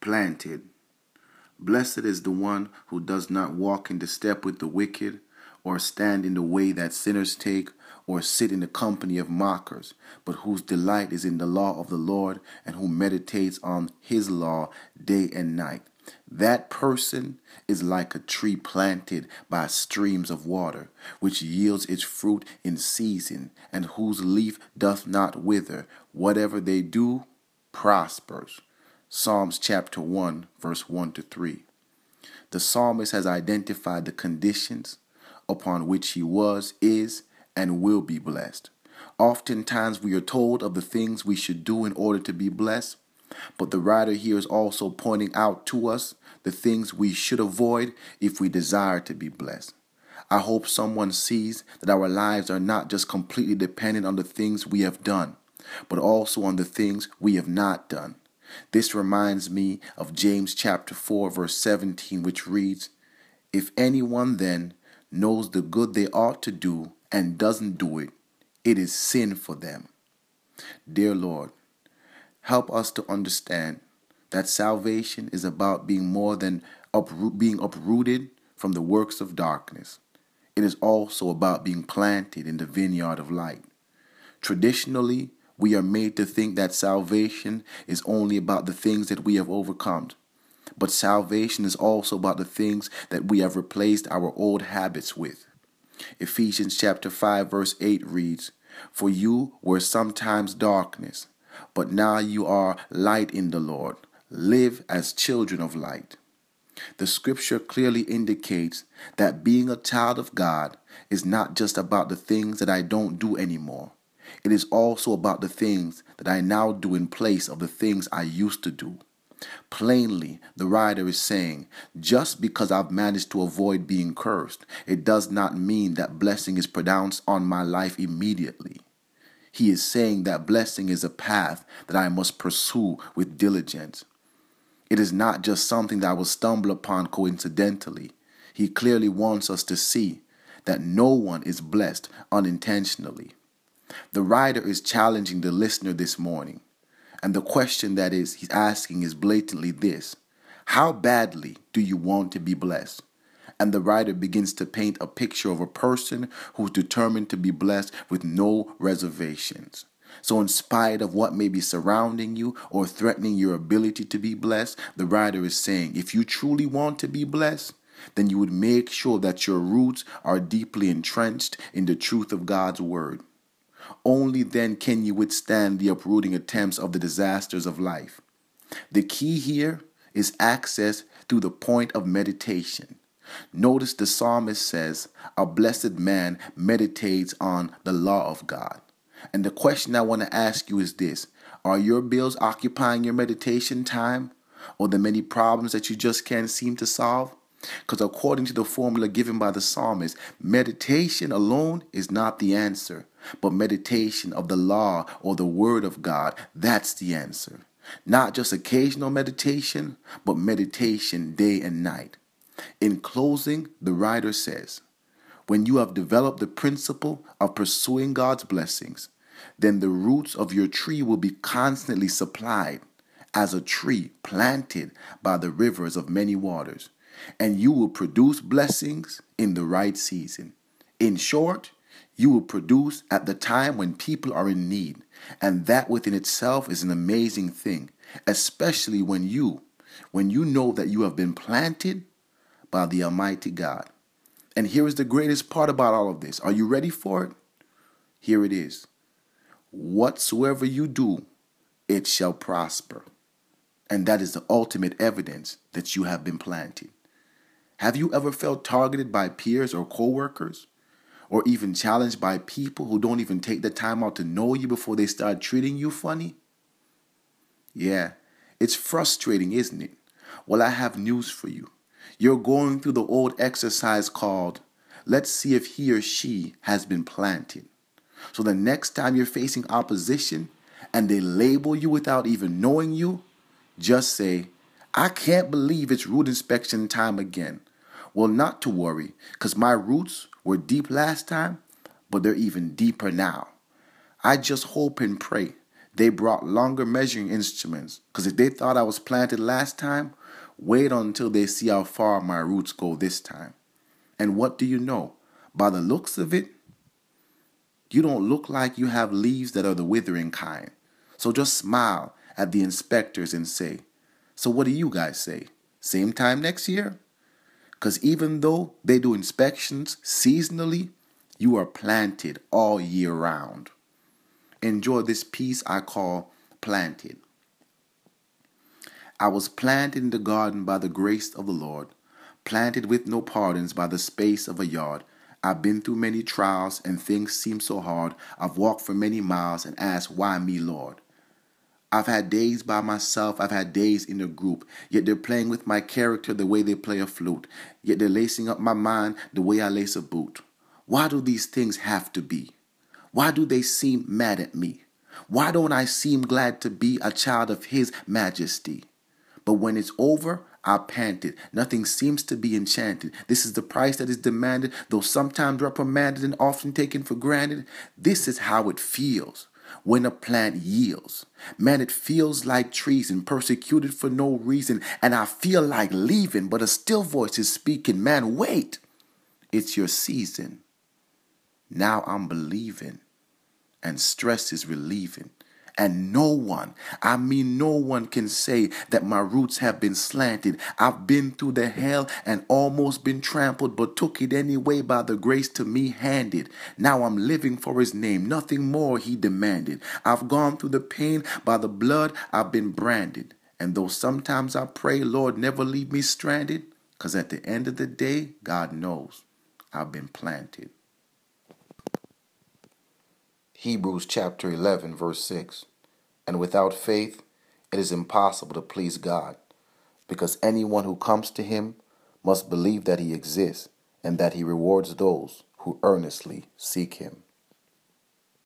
planted. Blessed is the one who does not walk in the step with the wicked, or stand in the way that sinners take, or sit in the company of mockers, but whose delight is in the law of the Lord, and who meditates on his law day and night. That person is like a tree planted by streams of water, which yields its fruit in season, and whose leaf doth not wither. Whatever they do prospers. Psalms chapter 1, verse 1 to 3. The psalmist has identified the conditions upon which he was, is, and will be blessed. Oftentimes we are told of the things we should do in order to be blessed, but the writer here is also pointing out to us the things we should avoid if we desire to be blessed. I hope someone sees that our lives are not just completely dependent on the things we have done, but also on the things we have not done. This reminds me of James chapter 4, verse 17, which reads, "If anyone then knows the good they ought to do and doesn't do it, it is sin for them." Dear Lord, help us to understand that salvation is about being more than being uprooted from the works of darkness. It is also about being planted in the vineyard of light. Traditionally, we are made to think that salvation is only about the things that we have overcome. But salvation is also about the things that we have replaced our old habits with. Ephesians chapter 5 verse 8 reads, "For you were sometimes darkness, but now you are light in the Lord. Live as children of light." The scripture clearly indicates that being a child of God is not just about the things that I don't do anymore. It is also about the things that I now do in place of the things I used to do. Plainly, the writer is saying, just because I've managed to avoid being cursed, it does not mean that blessing is pronounced on my life immediately. He is saying that blessing is a path that I must pursue with diligence. It is not just something that I will stumble upon coincidentally. He clearly wants us to see that no one is blessed unintentionally. The writer is challenging the listener this morning, and the question that he's asking is blatantly this: how badly do you want to be blessed? And the writer begins to paint a picture of a person who's determined to be blessed with no reservations. So in spite of what may be surrounding you or threatening your ability to be blessed, the writer is saying, if you truly want to be blessed, then you would make sure that your roots are deeply entrenched in the truth of God's word. Only then can you withstand the uprooting attempts of the disasters of life. The key here is access through the point of meditation. Notice the psalmist says, "A blessed man meditates on the law of God." And the question I want to ask you is this: are your bills occupying your meditation time, or the many problems that you just can't seem to solve? Because according to the formula given by the psalmist, meditation alone is not the answer, but meditation of the law or the word of God, that's the answer. Not just occasional meditation, but meditation day and night. In closing, the writer says, when you have developed the principle of pursuing God's blessings, then the roots of your tree will be constantly supplied as a tree planted by the rivers of many waters, and you will produce blessings in the right season. In short, you will produce at the time when people are in need, and that within itself is an amazing thing, especially when you know that you have been planted by the Almighty God. And here is the greatest part about all of this. Are you ready for it? Here it is. Whatsoever you do, it shall prosper. And that is the ultimate evidence that you have been planted. Have you ever felt targeted by peers or coworkers? Or even challenged by people who don't even take the time out to know you before they start treating you funny? Yeah, it's frustrating, isn't it? Well, I have news for you. You're going through the old exercise called, let's see if he or she has been planted. So the next time you're facing opposition and they label you without even knowing you, just say, I can't believe it's root inspection time again. Well, not to worry, because my roots were deep last time, but they're even deeper now. I just hope and pray They brought longer measuring instruments, because if they thought I was planted last time, wait until they see how far my roots go this time. And what do you know? By the looks of it, you don't look like you have leaves that are the withering kind. So just smile at the inspectors and say, so what do you guys say? Same time next year? Because even though they do inspections seasonally, you are planted all year round. Enjoy this piece I call Planted. I was planted in the garden by the grace of the Lord, planted with no pardons by the space of a yard. I've been through many trials and things seem so hard. I've walked for many miles and asked, why me, Lord? I've had days by myself, I've had days in a group, yet they're playing with my character the way they play a flute, yet they're lacing up my mind the way I lace a boot. Why do these things have to be? Why do they seem mad at me? Why don't I seem glad to be a child of His Majesty? But when it's over, I panted. Nothing seems to be enchanted. This is the price that is demanded, though sometimes reprimanded and often taken for granted. This is how it feels when a plant yields. Man, it feels like treason, persecuted for no reason, and I feel like leaving, but a still voice is speaking. Man, wait, it's your season. Now I'm believing, and stress is relieving. And no one, I mean no one can say that my roots have been slanted. I've been through the hell and almost been trampled, but took it anyway by the grace to me handed. Now I'm living for His name, nothing more He demanded. I've gone through the pain, by the blood I've been branded. And though sometimes I pray, Lord, never leave me stranded, because at the end of the day, God knows I've been planted. Hebrews chapter 11, verse 6. And without faith, it is impossible to please God, because anyone who comes to Him must believe that He exists and that He rewards those who earnestly seek Him.